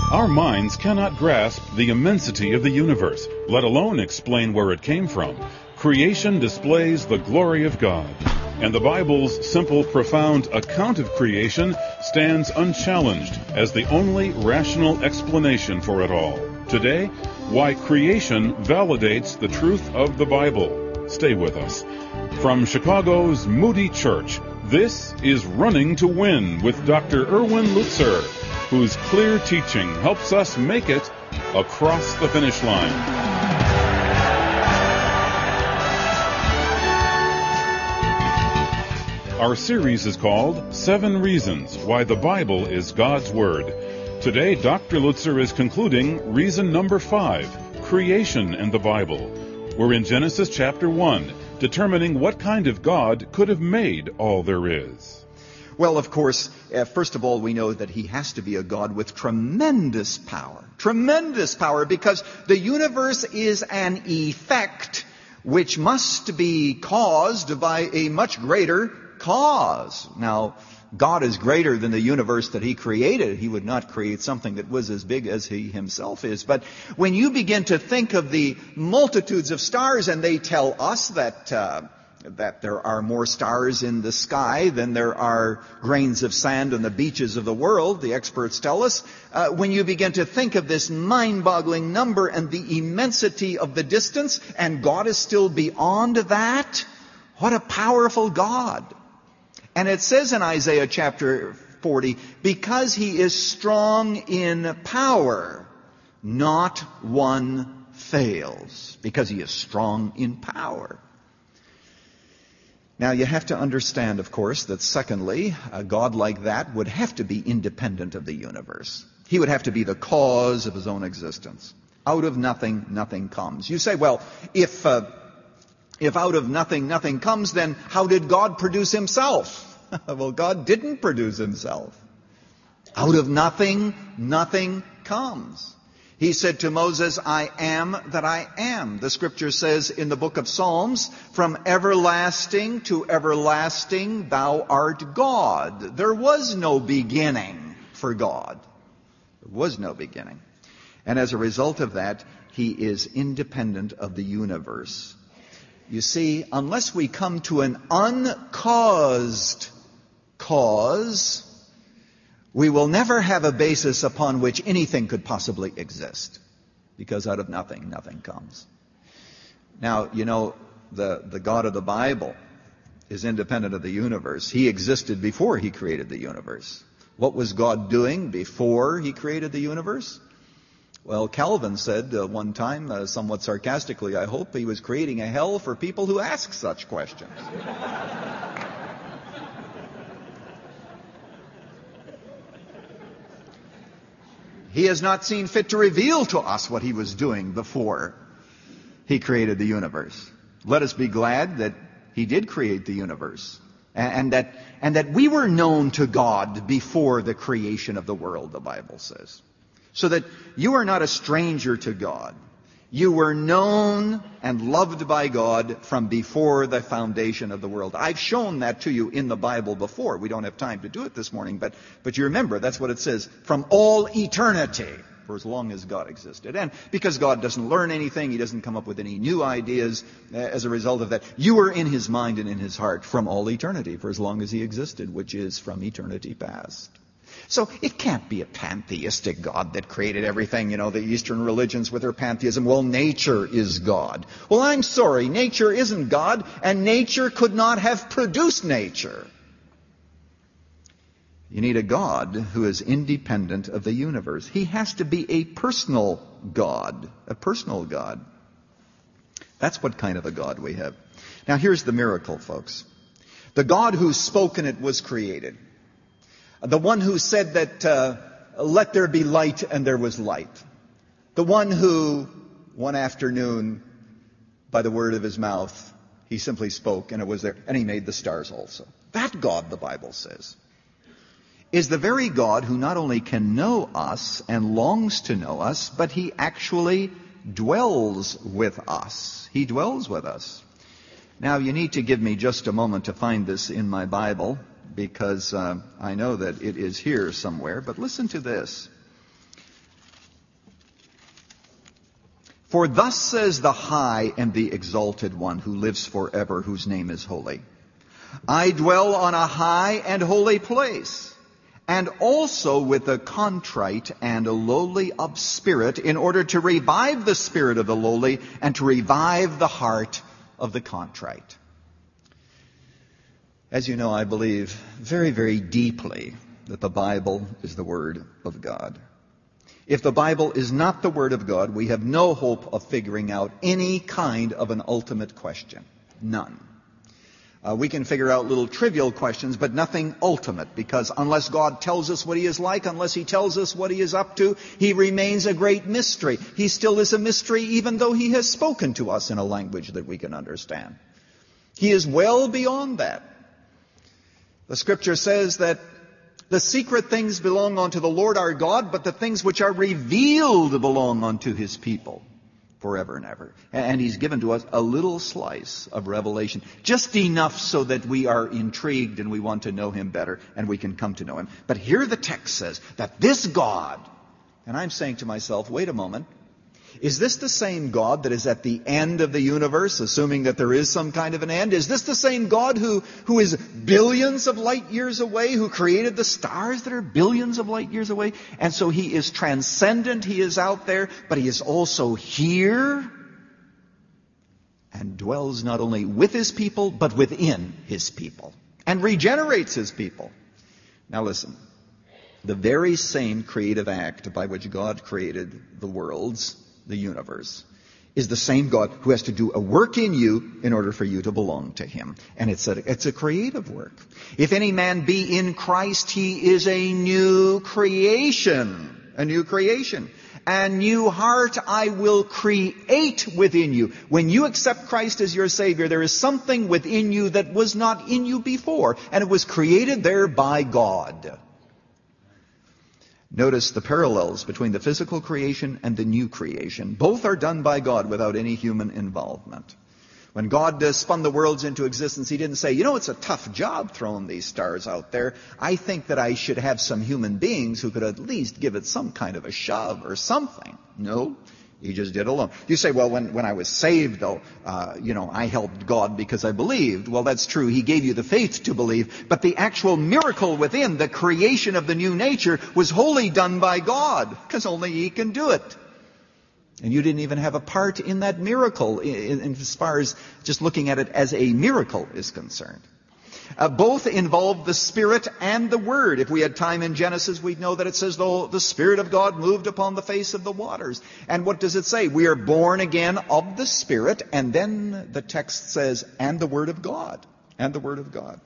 Our minds cannot grasp the immensity of the universe, let alone explain where it came from. Creation displays the glory of God, and the Bible's simple, profound account of creation stands unchallenged as the only rational explanation for it all. Today, why creation validates the truth of the Bible. Stay with us. From Chicago's Moody Church, this is Running to Win with Dr. Erwin Lutzer, whose clear teaching helps us make it across the finish line. Our series is called 7 Reasons Why the Bible is God's Word. Today, Dr. Lutzer is concluding reason number 5, creation and the Bible. We're in Genesis chapter 1, determining what kind of God could have made all there is. Well, of course, first of all, we know that he has to be a God with tremendous power. Tremendous power, because the universe is an effect which must be caused by a much greater cause. Now, God is greater than the universe that he created. He would not create something that was as big as he himself is. But when you begin to think of the multitudes of stars, and they tell us that there are more stars in the sky than there are grains of sand on the beaches of the world, the experts tell us. When you begin to think of this mind-boggling number and the immensity of the distance, and God is still beyond that, what a powerful God. And it says in Isaiah chapter 40, because he is strong in power, not one fails. Because he is strong in power. Now, you have to understand, of course, that secondly, a God like that would have to be independent of the universe. He would have to be the cause of his own existence. Out of nothing, nothing comes. You say, well, if out of nothing, nothing comes, then how did God produce himself? Well, God didn't produce himself. Out of nothing, nothing comes. He said to Moses, I am that I am. The scripture says in the book of Psalms, from everlasting to everlasting thou art God. There was no beginning for God. There was no beginning. And as a result of that, he is independent of the universe. You see, unless we come to an uncaused cause, we will never have a basis upon which anything could possibly exist. Because out of nothing, nothing comes. Now, you know, the God of the Bible is independent of the universe. He existed before he created the universe. What was God doing before he created the universe? Well, Calvin said one time, somewhat sarcastically, I hope, he was creating a hell for people who ask such questions. He has not seen fit to reveal to us what he was doing before he created the universe. Let us be glad that he did create the universe, and that we were known to God before the creation of the world, the Bible says. So that you are not a stranger to God. You were known and loved by God from before the foundation of the world. I've shown that to you in the Bible before. We don't have time to do it this morning, but you remember, that's what it says, from all eternity, for as long as God existed. And because God doesn't learn anything, he doesn't come up with any new ideas as a result of that, you were in his mind and in his heart from all eternity, for as long as he existed, which is from eternity past. So it can't be a pantheistic God that created everything. You know, the Eastern religions with their pantheism, well, nature is God. Well, I'm sorry, nature isn't God, and nature could not have produced nature. You need a God who is independent of the universe. He has to be a personal God, a personal God. That's what kind of a God we have. Now, here's the miracle, folks. The God who spoke and it was created. The one who said that, let there be light, and there was light. The one who, one afternoon, by the word of his mouth, he simply spoke, and it was there, and he made the stars also. That God, the Bible says, is the very God who not only can know us and longs to know us, but he actually dwells with us. He dwells with us. Now, you need to give me just a moment to find this in my Bible, because I know that it is here somewhere. But listen to this. For thus says the high and the exalted one who lives forever, whose name is holy. I dwell on a high and holy place, and also with the contrite and lowly of spirit, in order to revive the spirit of the lowly and to revive the heart of the contrite. As you know, I believe very, very deeply that the Bible is the Word of God. If the Bible is not the Word of God, we have no hope of figuring out any kind of an ultimate question. None. We can figure out little trivial questions, but nothing ultimate, because unless God tells us what He is like, unless He tells us what He is up to, He remains a great mystery. He still is a mystery even though He has spoken to us in a language that we can understand. He is well beyond that. The Scripture says that the secret things belong unto the Lord our God, but the things which are revealed belong unto His people forever and ever. And He's given to us a little slice of revelation, just enough so that we are intrigued and we want to know Him better and we can come to know Him. But here the text says that this God, and I'm saying to myself, wait a moment, is this the same God that is at the end of the universe, assuming that there is some kind of an end? Is this the same God who is billions of light years away, who created the stars that are billions of light years away? And so He is transcendent, He is out there, but He is also here and dwells not only with His people, but within His people, and regenerates His people. Now listen, the very same creative act by which God created the worlds, the universe, is the same God who has to do a work in you in order for you to belong to Him. And it's a creative work. If any man be in Christ, he is a new creation. A new creation. A new heart I will create within you. When you accept Christ as your Savior, there is something within you that was not in you before, and it was created there by God. Notice the parallels between the physical creation and the new creation. Both are done by God without any human involvement. When God spun the worlds into existence, He didn't say, it's a tough job throwing these stars out there. I think that I should have some human beings who could at least give it some kind of a shove or something. No. He just did alone. You say, well, when I was saved, though, I helped God because I believed. Well, that's true. He gave you the faith to believe. But the actual miracle within, the creation of the new nature, was wholly done by God, because only He can do it. And you didn't even have a part in that miracle, as far as just looking at it as a miracle is concerned. Both involve the Spirit and the Word. If we had time in Genesis, we'd know that it says, though the Spirit of God moved upon the face of the waters. And what does it say? We are born again of the Spirit, and then the text says, and the Word of God. And the Word of God.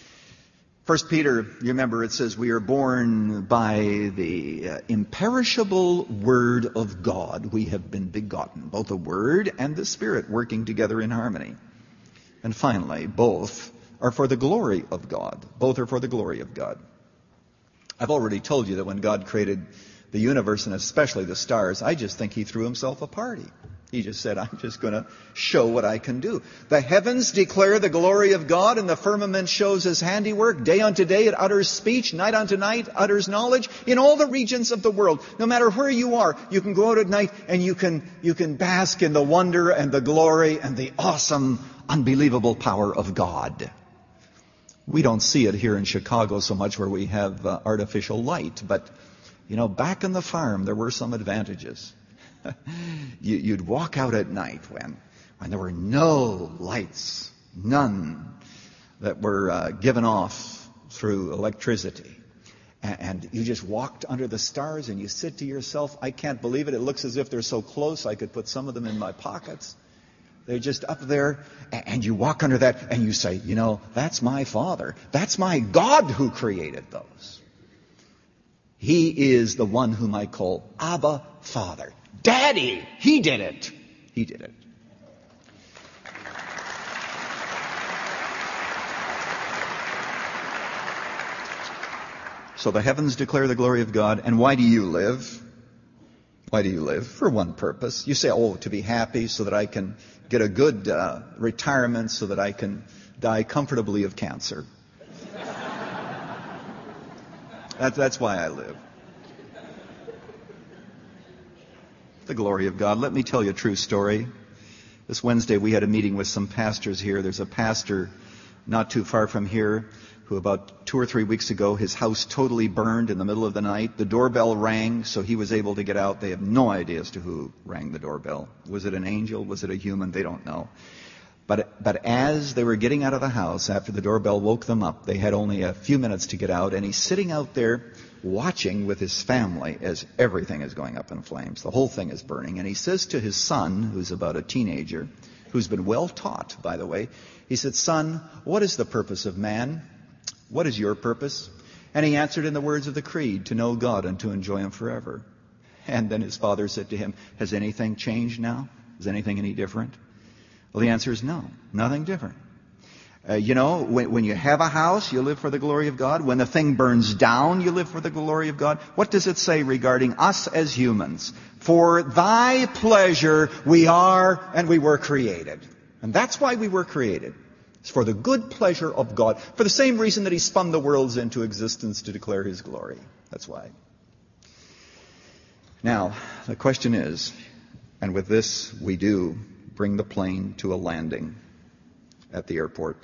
1 Peter, you remember, it says, we are born by the imperishable Word of God. We have been begotten. Both the Word and the Spirit working together in harmony. And finally, both are for the glory of God. Both are for the glory of God. I've already told you that when God created the universe, and especially the stars, I just think He threw Himself a party. He just said, I'm just going to show what I can do. The heavens declare the glory of God, and the firmament shows His handiwork. Day unto day it utters speech, night unto night utters knowledge. In all the regions of the world, no matter where you are, you can go out at night and you can bask in the wonder and the glory and the awesome, unbelievable power of God. We don't see it here in Chicago so much, where we have artificial light. But, back in the farm, there were some advantages. You'd walk out at night when there were no lights, none that were given off through electricity. And you just walked under the stars and you said to yourself, I can't believe it. It looks as if they're so close I could put some of them in my pockets. They're just up there, and you walk under that, and you say, that's my Father. That's my God who created those. He is the one whom I call Abba, Father. Daddy! He did it. He did it. So the heavens declare the glory of God. And why do you live? Why do you live? For one purpose. You say, to be happy, so that I can get a good retirement, so that I can die comfortably of cancer. That's why I live. The glory of God. Let me tell you a true story. This Wednesday we had a meeting with some pastors here. There's a pastor not too far from here who about 2 or 3 weeks ago, his house totally burned in the middle of the night. The doorbell rang, so he was able to get out. They have no idea as to who rang the doorbell. Was it an angel? Was it a human? They don't know. But as they were getting out of the house, after the doorbell woke them up, they had only a few minutes to get out, and he's sitting out there watching with his family as everything is going up in flames. The whole thing is burning. And he says to his son, who's about a teenager, who's been well taught, by the way, he said, "Son, what is the purpose of man? What is your purpose?" And he answered in the words of the creed, "To know God and to enjoy Him forever." And then his father said to him, "Has anything changed now? Is anything any different?" Well, the answer is no, nothing different. When you have a house, you live for the glory of God. When the thing burns down, you live for the glory of God. What does it say regarding us as humans? For thy pleasure we are and we were created. And that's why we were created. It's for the good pleasure of God. For the same reason that He spun the worlds into existence to declare His glory. That's why. Now, the question is, and with this we do bring the plane to a landing at the airport.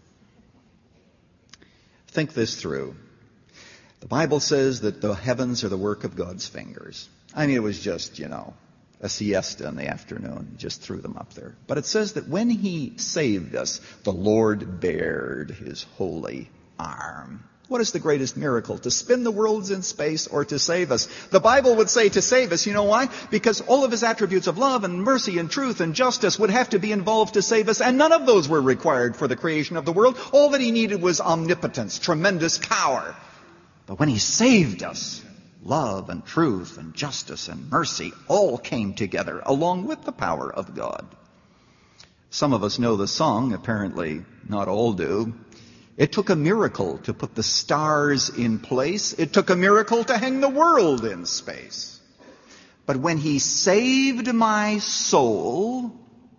Think this through. The Bible says that the heavens are the work of God's fingers. I mean, it was just, a siesta in the afternoon. Just threw them up there. But it says that when He saved us, the Lord bared His holy arm. What is the greatest miracle? To spin the worlds in space or to save us? The Bible would say to save us. You know why? Because all of His attributes of love and mercy and truth and justice would have to be involved to save us, and none of those were required for the creation of the world. All that He needed was omnipotence, tremendous power. But when He saved us, love and truth and justice and mercy all came together along with the power of God. Some of us know the song, apparently not all do. It took a miracle to put the stars in place. It took a miracle to hang the world in space. But when He saved my soul,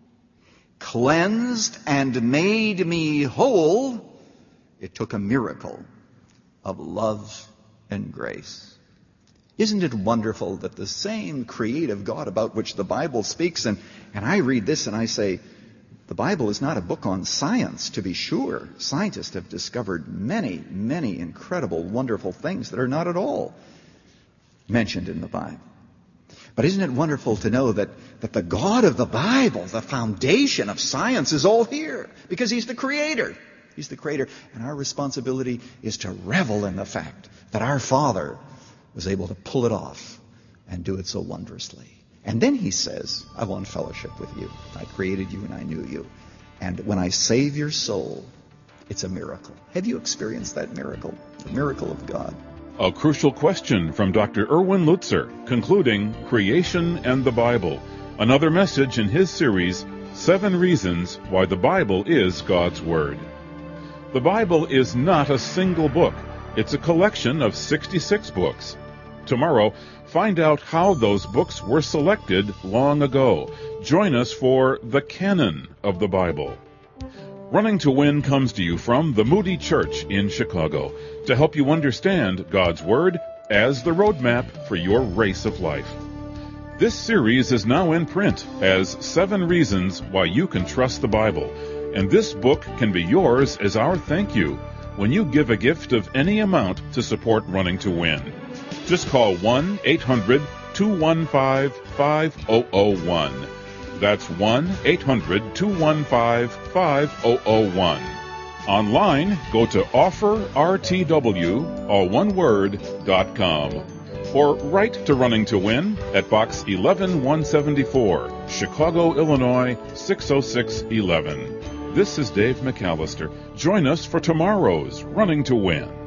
cleansed and made me whole, it took a miracle of love and grace. Isn't it wonderful that the same creative God about which the Bible speaks, and I read this and I say, the Bible is not a book on science, to be sure. Scientists have discovered many, many incredible, wonderful things that are not at all mentioned in the Bible. But isn't it wonderful to know that the God of the Bible, the foundation of science, is all here? Because He's the Creator. He's the Creator. And our responsibility is to revel in the fact that our Father was able to pull it off and do it so wondrously. And then He says, I want fellowship with you. I created you and I knew you. And when I save your soul, it's a miracle. Have you experienced that miracle? The miracle of God. A crucial question from Dr. Erwin Lutzer, concluding Creation and the Bible. Another message in his series, 7 Reasons Why the Bible is God's Word. The Bible is not a single book. It's a collection of 66 books. Tomorrow, find out how those books were selected long ago. Join us for the canon of the Bible. Running to Win comes to you from the Moody Church in Chicago to help you understand God's Word as the roadmap for your race of life. This series is now in print as 7 Reasons Why You Can Trust the Bible, and this book can be yours as our thank you when you give a gift of any amount to support Running to Win. Just call 1-800-215-5001. That's 1-800-215-5001. Online, go to offerrtw.com or write to Running to Win at Box 11174, Chicago, Illinois 60611. This is Dave McAllister. Join us for tomorrow's Running to Win.